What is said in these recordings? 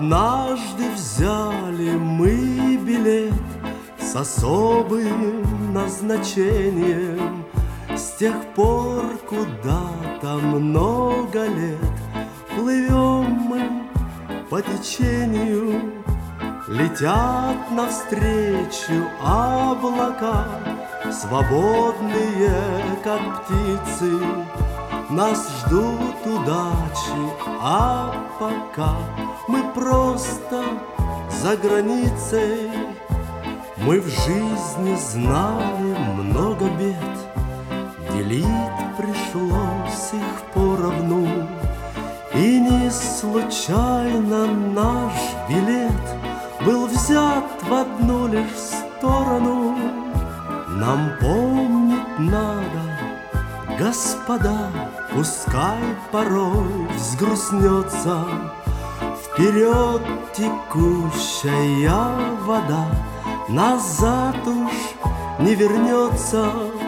Однажды взяли мы билет с особым назначением. С тех пор куда-то много лет плывем мы по течению. Летят навстречу облака, свободные, как птицы. Нас ждут удачи, а пока мы просто за границей. Мы в жизни знали много бед, делить пришлось их поровну. И не случайно наш билет был взят в одну лишь сторону. Нам помнить надо, господа, пускай порой взгрустнется. Вперед текущая вода назад уж не вернется.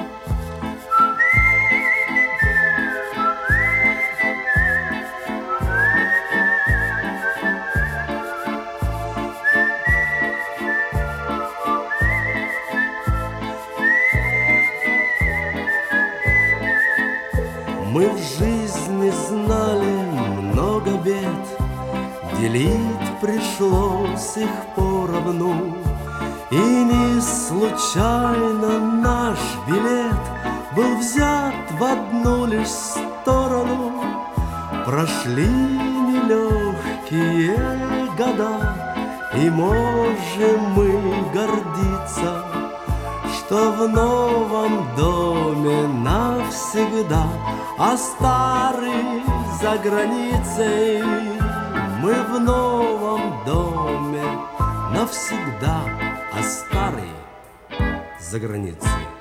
Мы в жизни знали много бед, делить пришлось их поровну. И не случайно наш билет был взят в одну лишь сторону. Прошли нелегкие года, и можем мы гордиться, что в новом доме навсегда, а старый за границей. Мы в новом доме навсегда, а старый за границей.